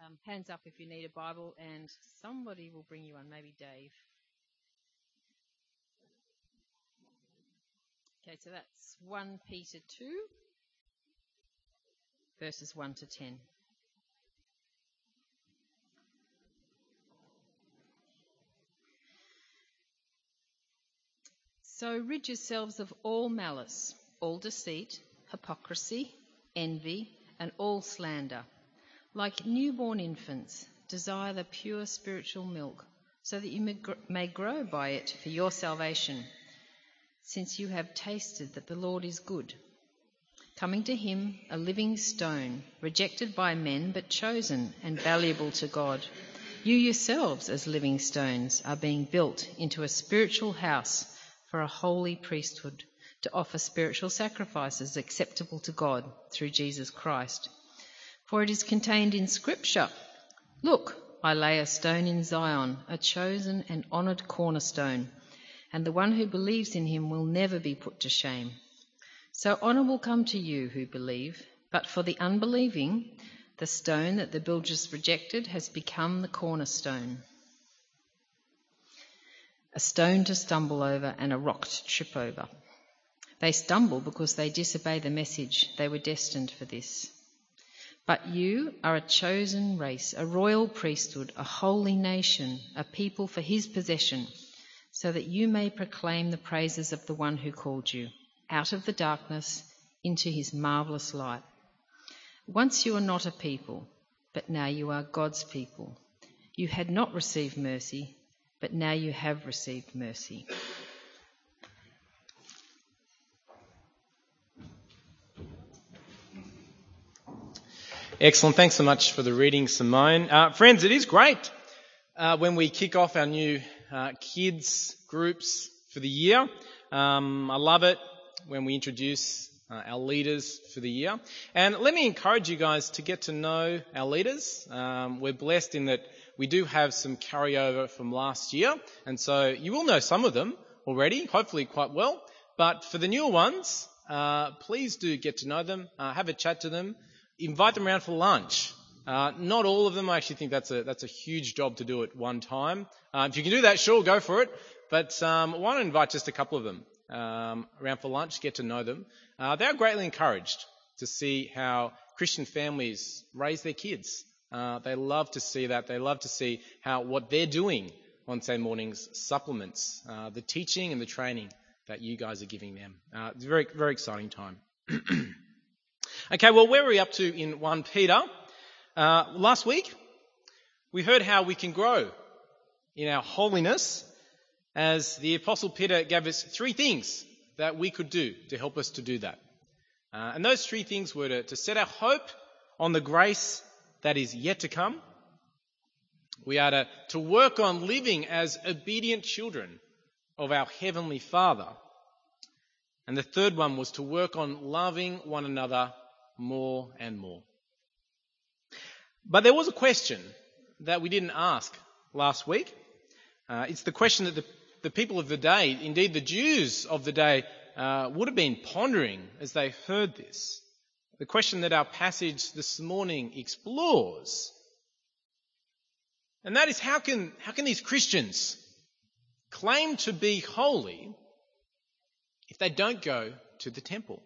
Hands up if you need a Bible, and somebody will bring you one, maybe Dave. Okay, so that's 1 Peter 2, verses 1 to 10. So rid yourselves of all malice, all deceit, hypocrisy, envy, and all slander. Like newborn infants, desire the pure spiritual milk, so that you may grow by it for your salvation, since you have tasted that the Lord is good. Coming to him, a living stone, rejected by men but chosen and valuable to God. You yourselves, as living stones, are being built into a spiritual house for a holy priesthood, to offer spiritual sacrifices acceptable to God through Jesus Christ. For it is contained in Scripture, "Look, I lay a stone in Zion, a chosen and honoured cornerstone, and the one who believes in him will never be put to shame." So honour will come to you who believe, but for the unbelieving, the stone that the builders rejected has become the cornerstone, a stone to stumble over and a rock to trip over. They stumble because they disobey the message. They were destined for this. But you are a chosen race, a royal priesthood, a holy nation, a people for his possession, so that you may proclaim the praises of the one who called you out of the darkness into his marvellous light. Once you were not a people, but now you are God's people. You had not received mercy, but now you have received mercy. Excellent. Thanks so much for the reading, Simone. Friends, it is great when we kick off our new kids groups for the year. I love it when we introduce our leaders for the year. And let me encourage you guys to get to know our leaders. We're blessed in that we do have some carryover from last year, and so you will know some of them already, hopefully quite well. But for the newer ones, please do get to know them, have a chat to them, invite them around for lunch. Not all of them. I actually think that's a huge job to do at one time. If you can do that, sure, go for it. But why not invite just a couple of them around for lunch, get to know them. They are greatly encouraged to see how Christian families raise their kids. They love to see that. They love to see how what they're doing on Sunday mornings supplements the teaching and the training that you guys are giving them. It's a very, very exciting time. Okay, well, where are we up to in 1 Peter? Last week, we heard how we can grow in our holiness as the Apostle Peter gave us 3 things that we could do to help us to do that. And those 3 things were to set our hope on the grace that is yet to come. We are to work on living as obedient children of our Heavenly Father. And the third one was to work on loving one another more and more. But there was a question that we didn't ask last week. It's the question that the people of the day, indeed the Jews of the day, would have been pondering as they heard this. The question that our passage this morning explores. And that is, how can these Christians claim to be holy if they don't go to the temple?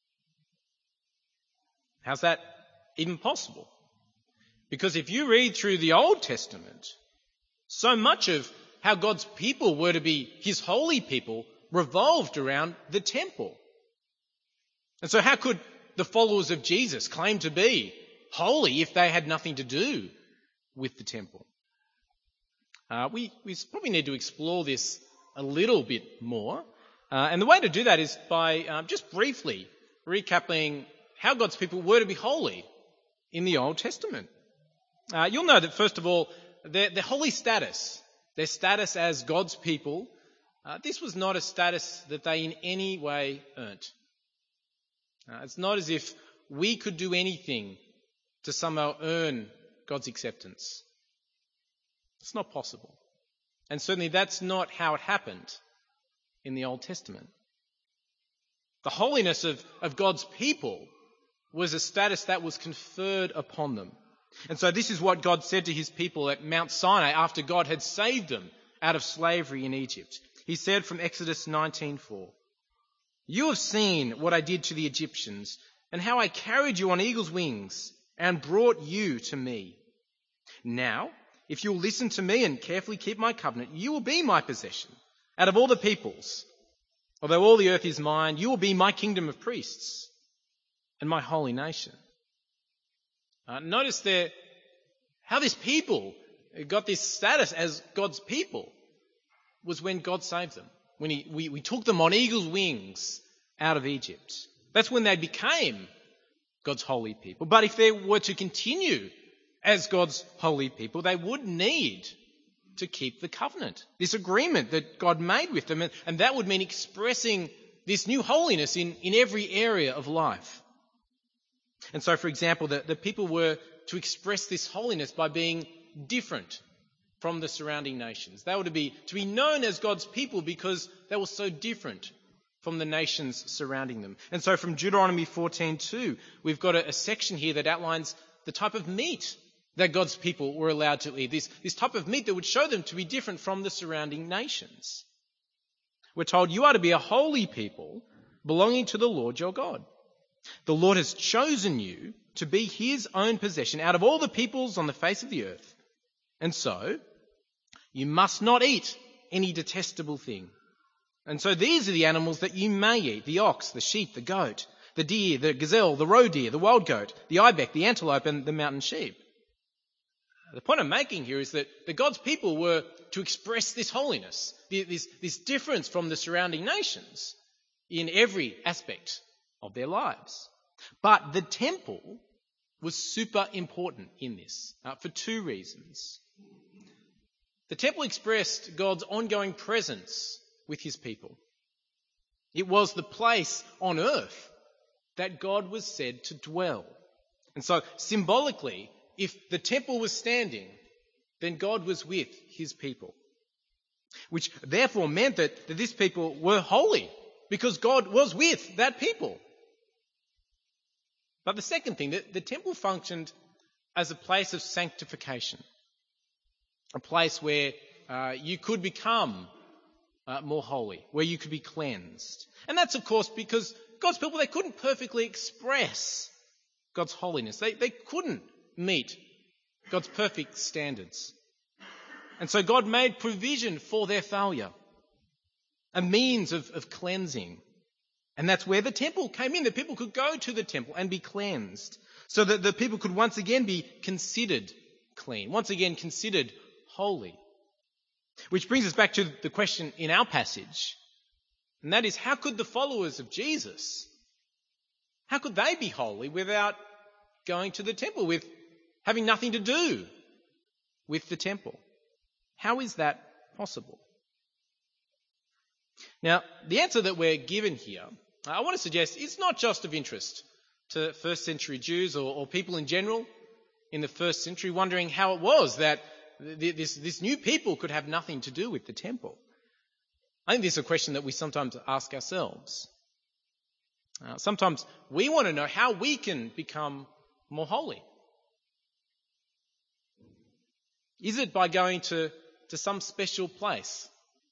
How's that even possible? Because if you read through the Old Testament, so much of how God's people were to be his holy people revolved around the temple. And so how could the followers of Jesus claim to be holy if they had nothing to do with the temple? We probably need to explore this a little bit more. And the way to do that is by just briefly recapping how God's people were to be holy in the Old Testament. You'll know that, first of all, their holy status, their status as God's people, this was not a status that they in any way earned. It's not as if we could do anything to somehow earn God's acceptance. It's not possible. And certainly that's not how it happened in the Old Testament. The holiness of God's people was a status that was conferred upon them And so this is what God said to his people at Mount Sinai after God had saved them out of slavery in Egypt. He said from Exodus 19:4, "You have seen what I did to the Egyptians and how I carried you on eagle's wings and brought you to me. Now, if you will listen to me and carefully keep my covenant, you will be my possession out of all the peoples. Although all the earth is mine, you will be my kingdom of priests and my holy nation." Notice there how this people got this status as God's people was when God saved them. When we took them on eagle's wings out of Egypt. That's when they became God's holy people. But if they were to continue as God's holy people, they would need to keep the covenant, this agreement that God made with them. And that would mean expressing this new holiness in every area of life. And so, for example, the people were to express this holiness by being different from the surrounding nations. They were to be known as God's people because they were so different from the nations surrounding them. And so from Deuteronomy 14:2, we've got a section here that outlines the type of meat that God's people were allowed to eat. This type of meat that would show them to be different from the surrounding nations. We're told you are to be a holy people belonging to the Lord your God. The Lord has chosen you to be his own possession out of all the peoples on the face of the earth. And so, you must not eat any detestable thing. And so these are the animals that you may eat: the ox, the sheep, the goat, the deer, the gazelle, the roe deer, the wild goat, the ibex, the antelope, and the mountain sheep. The point I'm making here is that God's people were to express this holiness, this difference from the surrounding nations in every aspect of their lives. But the temple was super important in this for two reasons. The temple expressed God's ongoing presence with his people. It was the place on earth that God was said to dwell. And so symbolically, if the temple was standing, then God was with his people. Which therefore meant that this people were holy because God was with that people. But the second thing, the temple functioned as a place of sanctification. A place where you could become more holy, where you could be cleansed. And that's, of course, because God's people, they couldn't perfectly express God's holiness. They couldn't meet God's perfect standards. And so God made provision for their failure, a means of cleansing. And that's where the temple came in. The people could go to the temple and be cleansed so that the people could once again be considered clean, once again considered holy. Which brings us back to the question in our passage, and that is, how could the followers of Jesus, how could they be holy without going to the temple, with having nothing to do with the temple? How is that possible? Now, the answer that we're given here, I want to suggest, is not just of interest to first century Jews or people in general in the first century, wondering how it was that this new people could have nothing to do with the temple. I think this is a question that we sometimes ask ourselves. Sometimes we want to know how we can become more holy. Is it by going to some special place?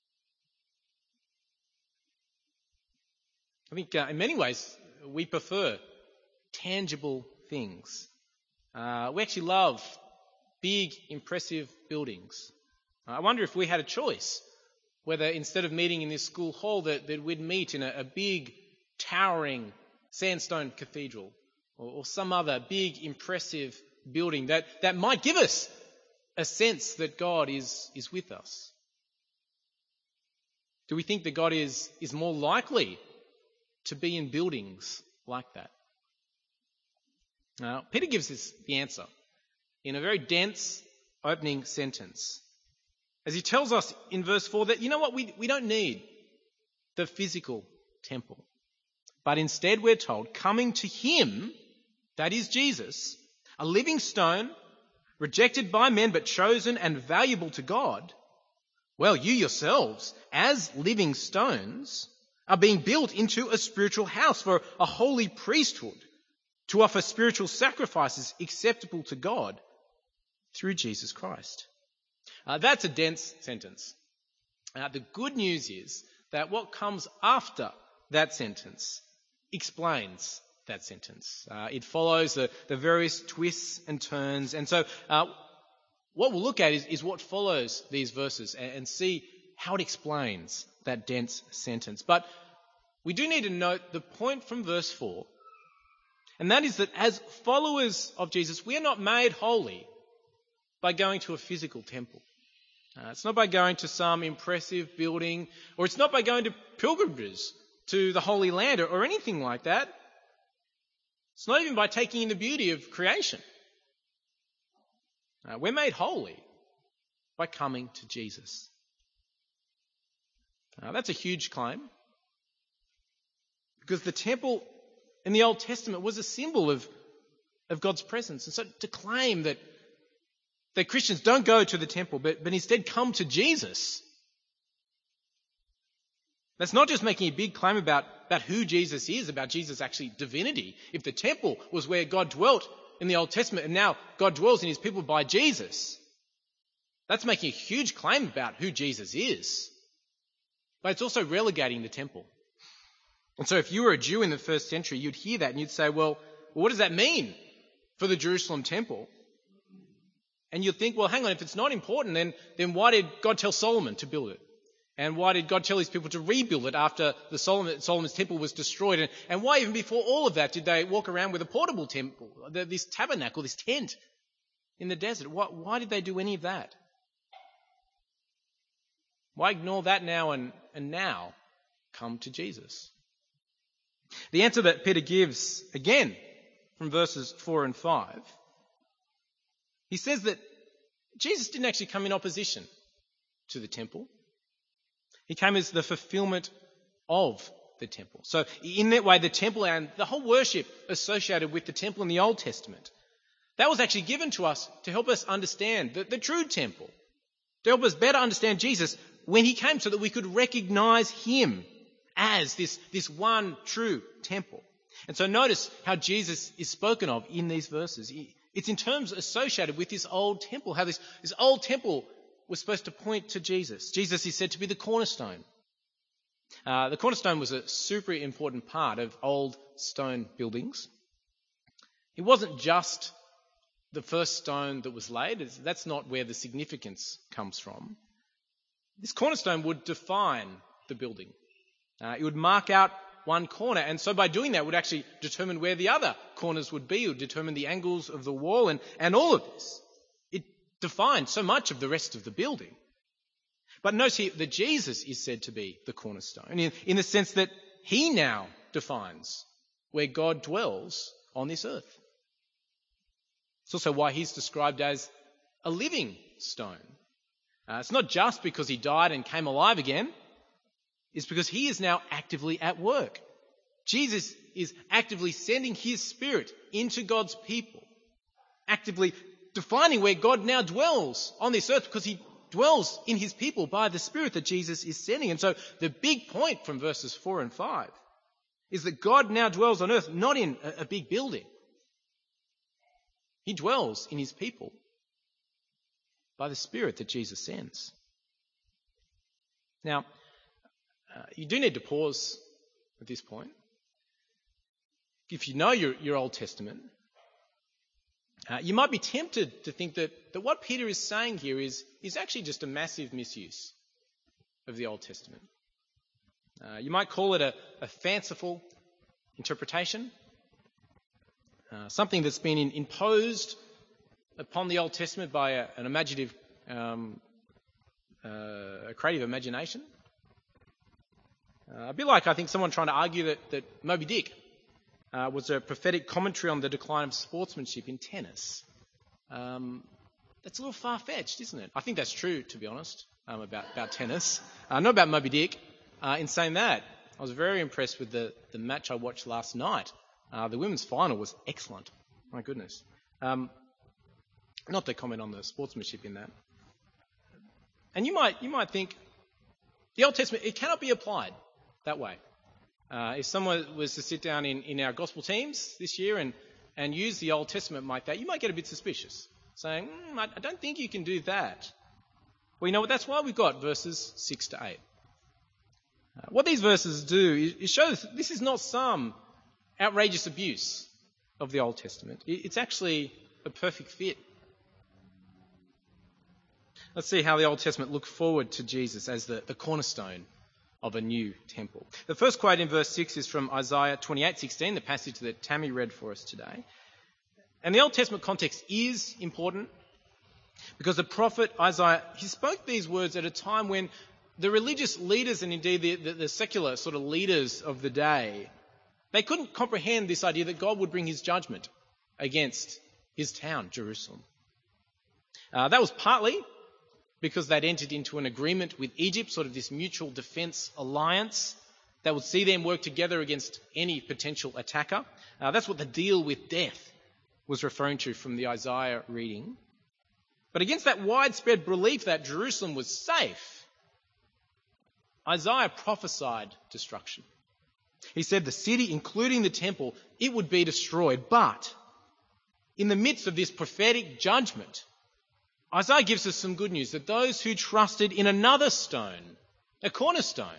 I think in many ways we prefer tangible things. We actually love big, impressive buildings. I wonder if we had a choice, whether instead of meeting in this school hall that we'd meet in a big, towering sandstone cathedral or some other big, impressive building that might give us a sense that God is with us. Do we think that God is more likely to be in buildings like that? Now, Peter gives us the answer in a very dense opening sentence, as he tells us in verse 4 that, you know what, we don't need the physical temple. But instead we're told, coming to him, that is Jesus, a living stone, rejected by men but chosen and valuable to God, well, you yourselves, as living stones, are being built into a spiritual house for a holy priesthood, to offer spiritual sacrifices acceptable to God through Jesus Christ. That's a dense sentence. The good news is that what comes after that sentence explains that sentence. It follows the various twists and turns. And so what we'll look at is what follows these verses and see how it explains that dense sentence. But we do need to note the point from verse 4, and that is that as followers of Jesus, we are not made holy by going to a physical temple. It's not by going to some impressive building, or it's not by going to pilgrimages to the Holy Land or anything like that. It's not even by taking in the beauty of creation. We're made holy by coming to Jesus. That's a huge claim, because the temple in the Old Testament was a symbol of God's presence. And so to claim that Christians don't go to the temple, but instead come to Jesus, that's not just making a big claim about who Jesus is, about Jesus' actually divinity. If the temple was where God dwelt in the Old Testament and now God dwells in his people by Jesus, that's making a huge claim about who Jesus is. But it's also relegating the temple. And so if you were a Jew in the first century, you'd hear that and you'd say, well, what does that mean for the Jerusalem temple? And you'd think, well, hang on, if it's not important, then why did God tell Solomon to build it? And why did God tell his people to rebuild it after Solomon's temple was destroyed? And why even before all of that did they walk around with a portable temple, this tabernacle, this tent in the desert? Why did they do any of that? Why ignore that now and now come to Jesus? The answer that Peter gives, again, from verses 4 and 5, he says that Jesus didn't actually come in opposition to the temple. He came as the fulfillment of the temple. So in that way, the temple and the whole worship associated with the temple in the Old Testament, that was actually given to us to help us understand the true temple, to help us better understand Jesus when he came, so that we could recognize him as this one true temple. And so notice how Jesus is spoken of in these verses. It's in terms associated with this old temple, how this old temple was supposed to point to Jesus. Jesus is said to be the cornerstone. The cornerstone was a super important part of old stone buildings. It wasn't just the first stone that was laid. That's not where the significance comes from. This cornerstone would define the building. It would mark out one corner, and so by doing that would actually determine where the other corners would be. It would determine the angles of the wall and all of this. It defined so much of the rest of the building. But notice here that Jesus is said to be the cornerstone in the sense that he now defines where God dwells on this earth. It's also why he's described as a living stone. It's not just because he died and came alive again. It's because he is now actively at work. Jesus is actively sending his Spirit into God's people, actively defining where God now dwells on this earth, because he dwells in his people by the Spirit that Jesus is sending. And so the big point from verses 4 and 5 is that God now dwells on earth, not in a big building. He dwells in his people by the Spirit that Jesus sends. Now, you do need to pause at this point. If you know your Old Testament, you might be tempted to think that what Peter is saying here is actually just a massive misuse of the Old Testament. You might call it a fanciful interpretation, something that's been imposed upon the Old Testament by an imaginative, a creative imagination. A bit like, I think, someone trying to argue that Moby Dick was a prophetic commentary on the decline of sportsmanship in tennis. That's a little far-fetched, isn't it? I think that's true, to be honest, about tennis. Not about Moby Dick. In saying that, I was very impressed with the match I watched last night. The women's final was excellent. My goodness. Not to comment on the sportsmanship in that. And you might think, the Old Testament, it cannot be applied that way. If someone was to sit down in our gospel teams this year and use the Old Testament like that, you might get a bit suspicious. saying, I don't think you can do that. Well, you know what? That's why we've got verses 6 to 8. What these verses do is show us this is not some outrageous abuse of the Old Testament. It's actually a perfect fit. Let's see how the Old Testament looked forward to Jesus as the cornerstone of a new temple. The first quote in verse 6 is from Isaiah 28:16, the passage that Tammy read for us today. And the Old Testament context is important because the prophet Isaiah, he spoke these words at a time when the religious leaders and indeed the secular sort of leaders of the day, they couldn't comprehend this idea that God would bring his judgment against his town, Jerusalem. That was partly because they'd entered into an agreement with Egypt, sort of this mutual defence alliance that would see them work together against any potential attacker. That's what the deal with death was referring to from the Isaiah reading. But against that widespread belief that Jerusalem was safe, Isaiah prophesied destruction. He said the city, including the temple, it would be destroyed. But in the midst of this prophetic judgment, Isaiah gives us some good news, that those who trusted in another stone, a cornerstone,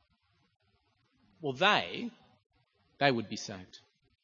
well, they would be saved.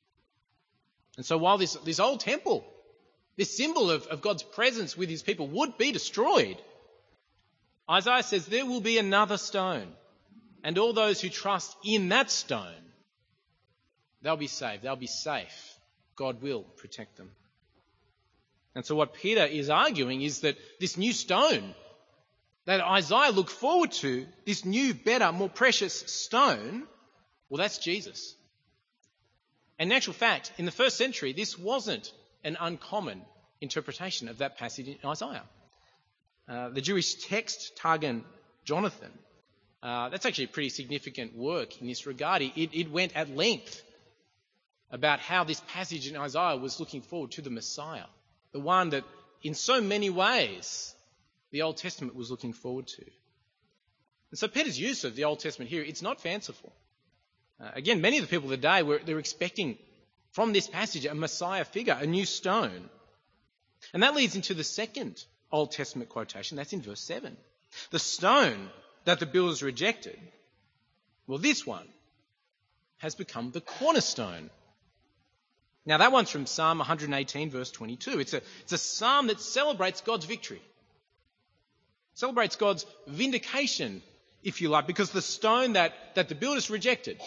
And so while this old temple, this symbol of God's presence with his people would be destroyed, Isaiah says there will be another stone, and all those who trust in that stone, they'll be saved, they'll be safe. God will protect them. And so what Peter is arguing is that this new stone that Isaiah looked forward to, this new, better, more precious stone, well, that's Jesus. And in actual fact, in the first century, this wasn't an uncommon interpretation of that passage in Isaiah. The Jewish text, Targum Jonathan, that's actually a pretty significant work in this regard. It went at length about how this passage in Isaiah was looking forward to the Messiah, the one that in so many ways the Old Testament was looking forward to. And so Peter's use of the Old Testament here, it's not fanciful. Again, many of the people of the day they're expecting from this passage a Messiah figure, a new stone. And that leads into the second Old Testament quotation, that's in verse 7. The stone that the builders rejected, well, this one has become the cornerstone. Now, that one's from Psalm 118, verse 22. It's a psalm that celebrates God's victory. Celebrates God's vindication, if you like, because the stone that the builders rejected,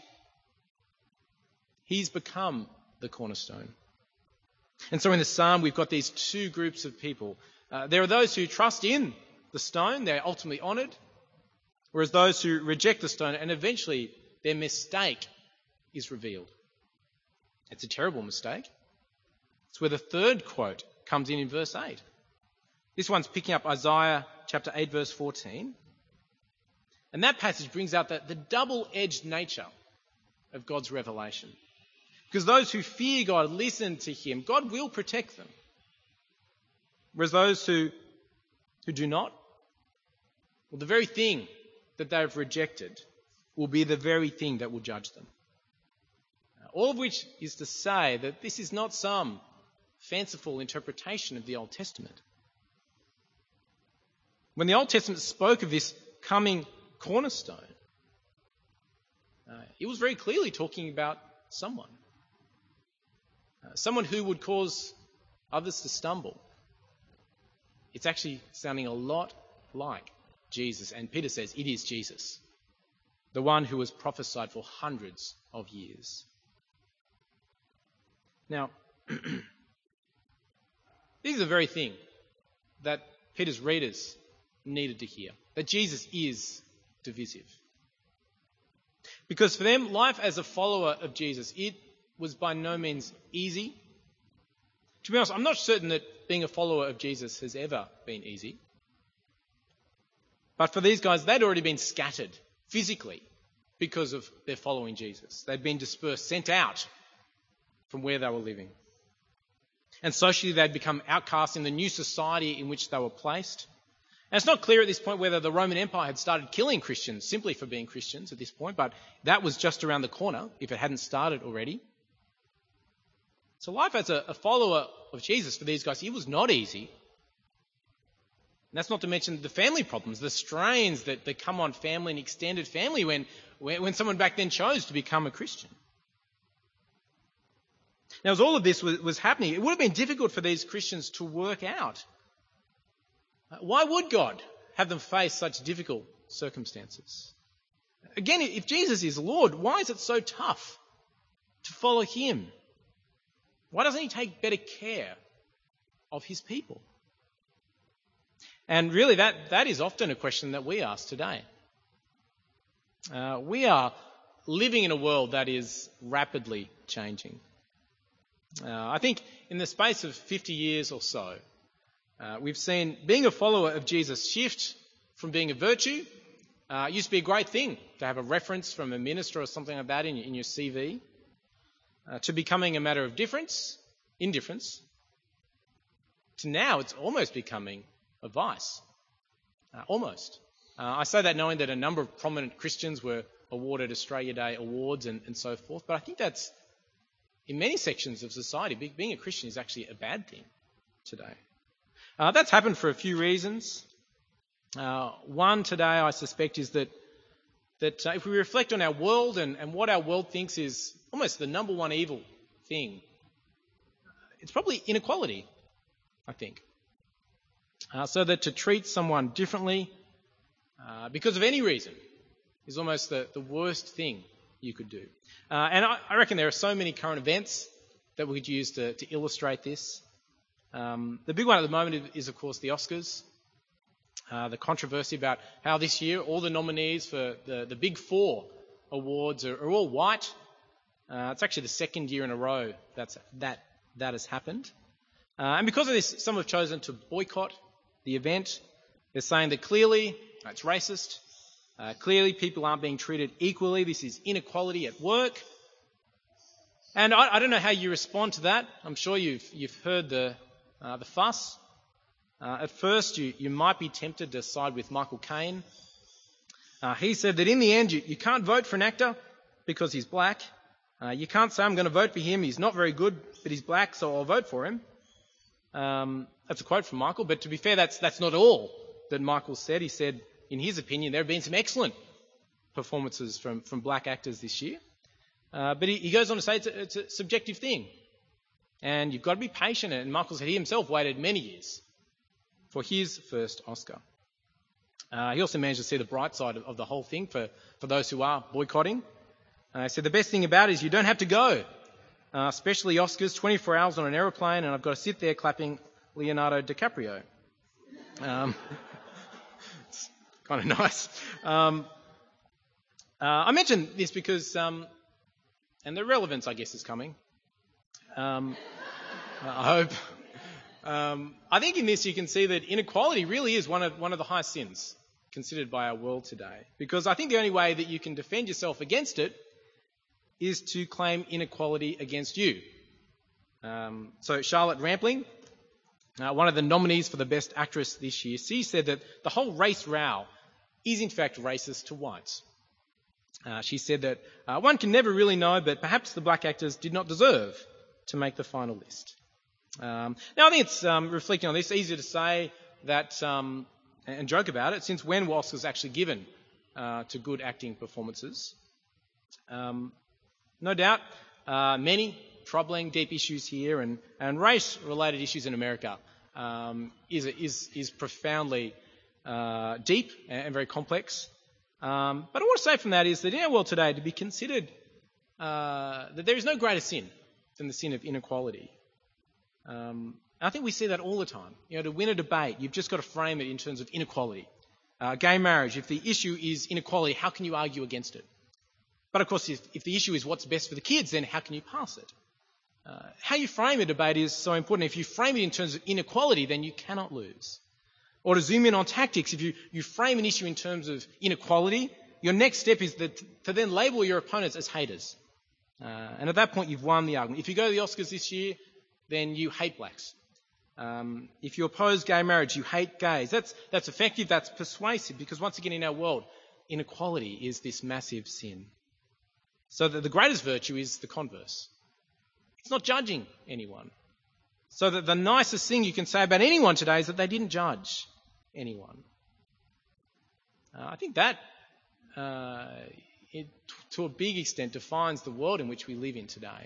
he's become the cornerstone. And so in the psalm, we've got these two groups of people. There are those who trust in the stone, they're ultimately honoured, whereas those who reject the stone, and eventually their mistake is revealed. It's a terrible mistake. It's where the third quote comes in verse 8. This one's picking up Isaiah chapter 8, verse 14. And that passage brings out the double-edged nature of God's revelation. Because those who fear God, listen to him, God will protect them. Whereas those who do not, well, the very thing that they have rejected will be the very thing that will judge them. All of which is to say that this is not some fanciful interpretation of the Old Testament. When the Old Testament spoke of this coming cornerstone, it was very clearly talking about someone. Someone who would cause others to stumble. It's actually sounding a lot like Jesus. And Peter says it is Jesus, the one who was prophesied for hundreds of years. Now, this is the very thing that Peter's readers needed to hear, that Jesus is divisive. Because for them, life as a follower of Jesus, it was by no means easy. To be honest, I'm not certain that being a follower of Jesus has ever been easy. But for these guys, they'd already been scattered physically because of their following Jesus. They'd been dispersed, sent out from where they were living. And socially, they'd become outcasts in the new society in which they were placed. And it's not clear at this point whether the Roman Empire had started killing Christians simply for being Christians at this point, but that was just around the corner if it hadn't started already. So life as a follower of Jesus for these guys, it was not easy. And that's not to mention the family problems, the strains that come on family and extended family when someone back then chose to become a Christian. Now, as all of this was happening, it would have been difficult for these Christians to work out. Why would God have them face such difficult circumstances? Again, if Jesus is Lord, why is it so tough to follow him? Why doesn't he take better care of his people? And really, that is often a question that we ask today. We are living in a world that is rapidly changing. I think in the space of 50 years or so, we've seen being a follower of Jesus shift from being a virtue. It used to be a great thing to have a reference from a minister or something like that in your CV, to becoming a matter of indifference, to now it's almost becoming a vice. Almost. I say that knowing that a number of prominent Christians were awarded Australia Day awards and so forth, but I think that's, in many sections of society, being a Christian is actually a bad thing today. That's happened for a few reasons. One today, I suspect, is that if we reflect on our world and what our world thinks is almost the number one evil thing, it's probably inequality, I think. So that to treat someone differently because of any reason is almost the worst thing you could do. And I reckon there are so many current events that we could use to illustrate this. The big one at the moment is, of course, the Oscars. The controversy about how this year all the nominees for the Big Four awards are all white. It's actually the second year in a row that has happened. And because of this, some have chosen to boycott the event. They're saying that clearly it's racist. Clearly people aren't being treated equally. This is inequality at work. And I don't know how you respond to that. I'm sure you've heard the fuss. At first, you might be tempted to side with Michael Caine. He said that in the end, you can't vote for an actor because he's black. You can't say, I'm going to vote for him. He's not very good, but he's black, so I'll vote for him. That's a quote from Michael, but to be fair, that's not all that Michael said. He said, in his opinion, there have been some excellent performances from black actors this year. But he goes on to say it's a subjective thing. And you've got to be patient. And Michael said he himself waited many years for his first Oscar. He also managed to see the bright side of the whole thing for those who are boycotting. He said the best thing about it is you don't have to go, especially Oscars, 24 hours on an aeroplane, and I've got to sit there clapping Leonardo DiCaprio. It's kind of nice. I mention this because, and the relevance, I guess, is coming. I hope. I think in this you can see that inequality really is one of the highest sins considered by our world today. Because I think the only way that you can defend yourself against it is to claim inequality against you. So Charlotte Rampling, one of the nominees for the Best Actress this year, she said that the whole race row is in fact racist to whites. She said that one can never really know, but perhaps the black actors did not deserve to make the final list. Now, I think it's reflecting on this, easier to say that and joke about it, since when were Oscars actually given to good acting performances? No doubt, many troubling, deep issues here, and race-related issues in America is profoundly deep and very complex. But I want to say from that is that in our world today, to be considered that there is no greater sin than the sin of inequality. I think we see that all the time. To win a debate, you've just got to frame it in terms of inequality. Gay marriage, if the issue is inequality, how can you argue against it? But of course, if the issue is what's best for the kids, then how can you pass it? How you frame a debate is so important. If you frame it in terms of inequality, then you cannot lose. Or to zoom in on tactics, if you frame an issue in terms of inequality, your next step is to then label your opponents as haters. And at that point, you've won the argument. If you go to the Oscars this year, then you hate blacks. If you oppose gay marriage, you hate gays. That's effective, that's persuasive, because once again in our world, inequality is this massive sin. So the greatest virtue is the converse. It's not judging anyone. So that the nicest thing you can say about anyone today is that they didn't judge anyone. I think that, to a big extent, defines the world in which we live in today.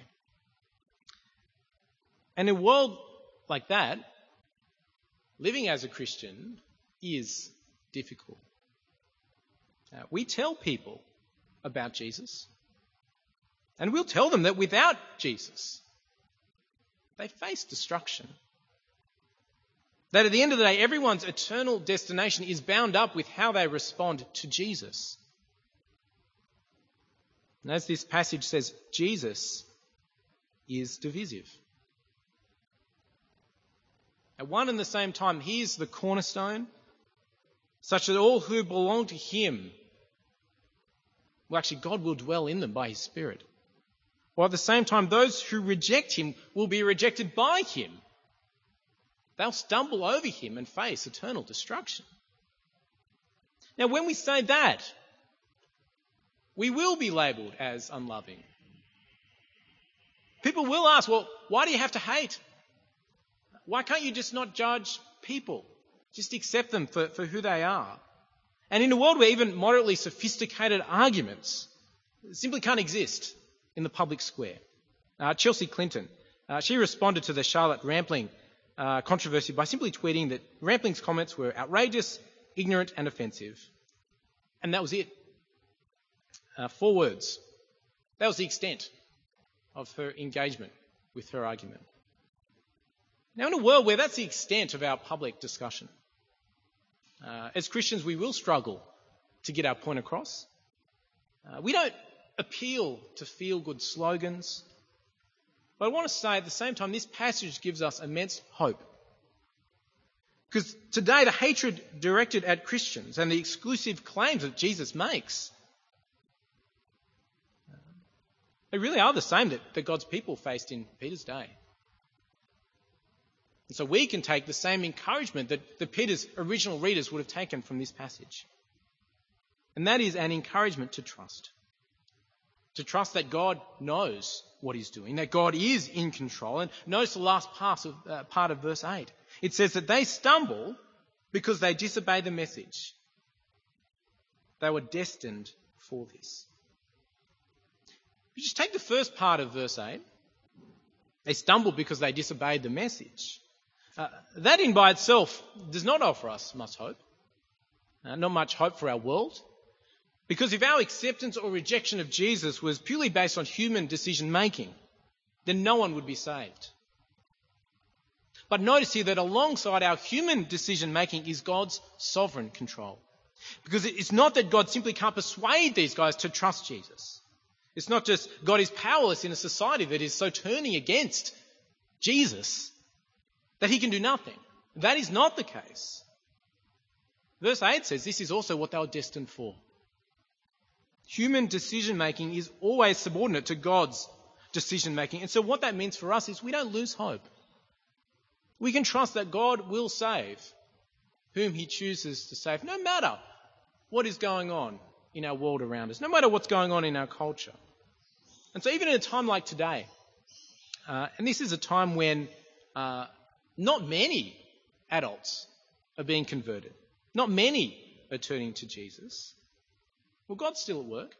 And in a world like that, living as a Christian is difficult. We tell people about Jesus, and we'll tell them that without Jesus, they face destruction. That at the end of the day, everyone's eternal destination is bound up with how they respond to Jesus. And as this passage says, Jesus is divisive. At one and the same time, he is the cornerstone, such that all who belong to him, well, actually, God will dwell in them by his Spirit. While at the same time, those who reject him will be rejected by him. They'll stumble over him and face eternal destruction. Now, when we say that, we will be labelled as unloving. People will ask, well, why do you have to hate? Why can't you just not judge people? Just accept them for who they are. And in a world where even moderately sophisticated arguments simply can't exist in the public square. Chelsea Clinton, she responded to the Charlotte Rampling controversy by simply tweeting that Rampling's comments were outrageous, ignorant and offensive. And that was it. 4 words. That was the extent of her engagement with her argument. Now, in a world where that's the extent of our public discussion, as Christians we will struggle to get our point across. We don't appeal to feel-good slogans. But I want to say at the same time, this passage gives us immense hope. Because today the hatred directed at Christians and the exclusive claims that Jesus makes, they really are the same that God's people faced in Peter's day. And so we can take the same encouragement that Peter's original readers would have taken from this passage. And that is an encouragement to trust. To trust that God knows what he's doing, that God is in control. And notice the last part of verse 8. It says that they stumble because they disobey the message. They were destined for this. If you just take the first part of verse 8, they stumbled because they disobeyed the message. That in by itself does not offer us much hope. Not much hope for our world. Because if our acceptance or rejection of Jesus was purely based on human decision making, then no one would be saved. But notice here that alongside our human decision making is God's sovereign control. Because it's not that God simply can't persuade these guys to trust Jesus. It's not just God is powerless in a society that is so turning against Jesus that he can do nothing. That is not the case. Verse 8 says this is also what they were destined for. Human decision-making is always subordinate to God's decision-making. And so what that means for us is we don't lose hope. We can trust that God will save whom he chooses to save, no matter what is going on in our world around us, no matter what's going on in our culture. And so even in a time like today, and this is a time when not many adults are being converted, not many are turning to Jesus, well, God's still at work.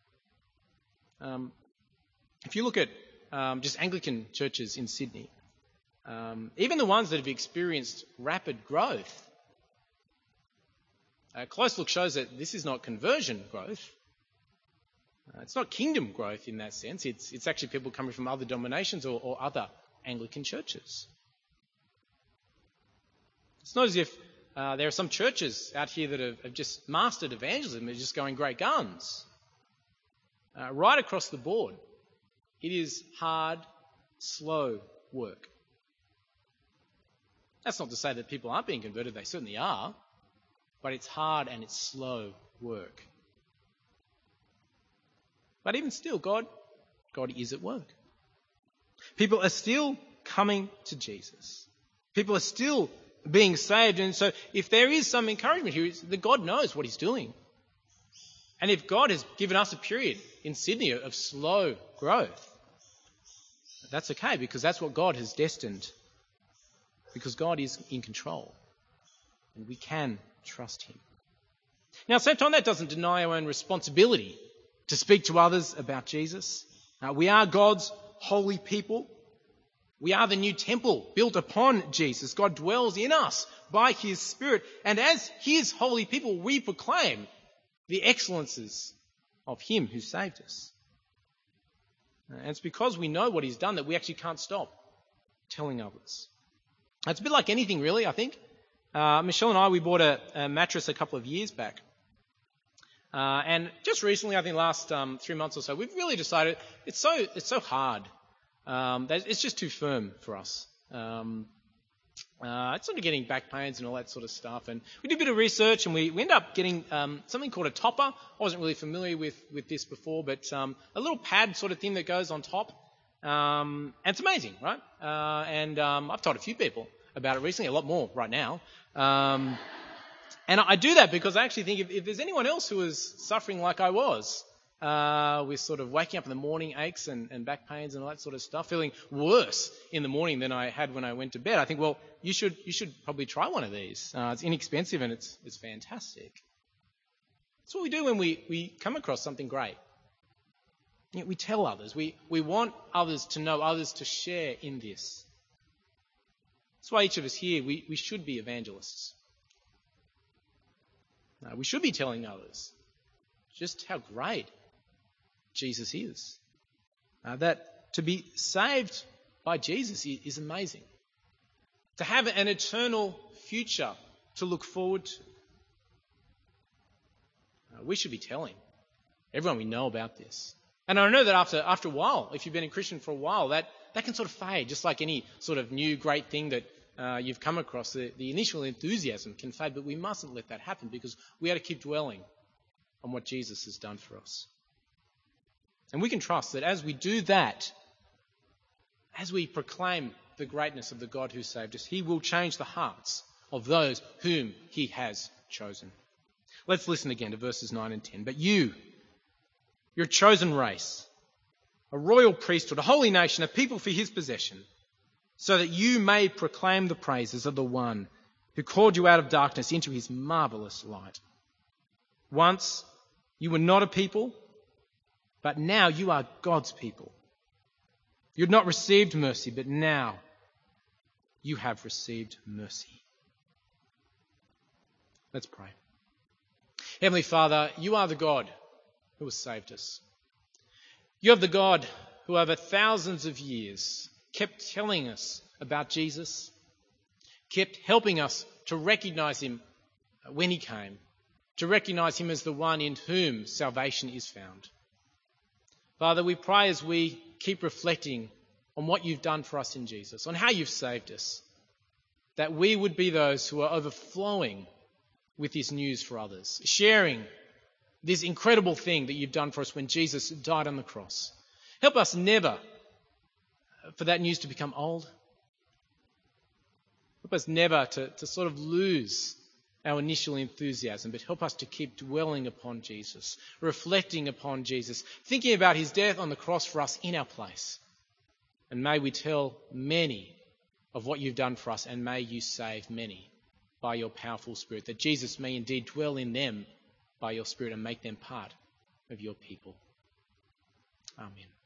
If you look at just Anglican churches in Sydney, even the ones that have experienced rapid growth, a close look shows that this is not conversion growth. It's not kingdom growth in that sense. It's actually people coming from other denominations or other Anglican churches. It's not as if there are some churches out here that have just mastered evangelism. They're just going great guns. Right across the board, it is hard, slow work. That's not to say that people aren't being converted. They certainly are. But it's hard and it's slow work. But even still, God is at work. People are still coming to Jesus. People are still being saved. And so if there is some encouragement here, it's that God knows what he's doing. And if God has given us a period in Sydney of slow growth, that's okay, because that's what God has destined. Because God is in control. And we can trust him. Now, at the same time, that doesn't deny our own responsibility to speak to others about Jesus. We are God's holy people. We are the new temple built upon Jesus. God dwells in us by his Spirit. And as his holy people, we proclaim the excellences of him who saved us. And it's because we know what he's done that we actually can't stop telling others. It's a bit like anything, really, I think. Michelle and I, we bought a mattress a couple of years back. And just recently, I think last 3 months or so, we've really decided it's so hard. It's just too firm for us. It's sort of getting back pains and all that sort of stuff. And we did a bit of research and we ended up getting something called a topper. I wasn't really familiar with this before, but a little pad sort of thing that goes on top. And it's amazing, right? And I've told a few people about it recently, a lot more right now. And I do that because I actually think if there's anyone else who is suffering like I was, with sort of waking up in the morning aches and back pains and all that sort of stuff, feeling worse in the morning than I had when I went to bed, I think, well, you should probably try one of these. It's inexpensive and it's fantastic. That's what we do when we come across something great. You know, we tell others. We want others to know, others to share in this. That's why each of us here, we should be evangelists. We should be telling others just how great Jesus is. That to be saved by Jesus is amazing. To have an eternal future to look forward to. We should be telling everyone we know about this. And I know that after a while, if you've been a Christian for a while, that can sort of fade, just like any sort of new great thing that you've come across. The initial enthusiasm can fade, but we mustn't let that happen because we ought to keep dwelling on what Jesus has done for us. And we can trust that as we do that, as we proclaim the greatness of the God who saved us, he will change the hearts of those whom he has chosen. Let's listen again to verses 9 and 10. But you're a chosen race, a royal priesthood, a holy nation, a people for his possession, so that you may proclaim the praises of the one who called you out of darkness into his marvelous light. Once you were not a people, but now you are God's people. You had not received mercy, but now you have received mercy. Let's pray. Heavenly Father, you are the God who has saved us. You are the God who over thousands of years kept telling us about Jesus, kept helping us to recognize him when he came, to recognize him as the one in whom salvation is found. Father, we pray as we keep reflecting on what you've done for us in Jesus, on how you've saved us, that we would be those who are overflowing with this news for others, sharing this incredible thing that you've done for us when Jesus died on the cross. Help us never for that news to become old. Help us never to sort of lose our initial enthusiasm, but help us to keep dwelling upon Jesus, reflecting upon Jesus, thinking about his death on the cross for us in our place. And may we tell many of what you've done for us, and may you save many by your powerful Spirit, that Jesus may indeed dwell in them by your Spirit and make them part of your people. Amen.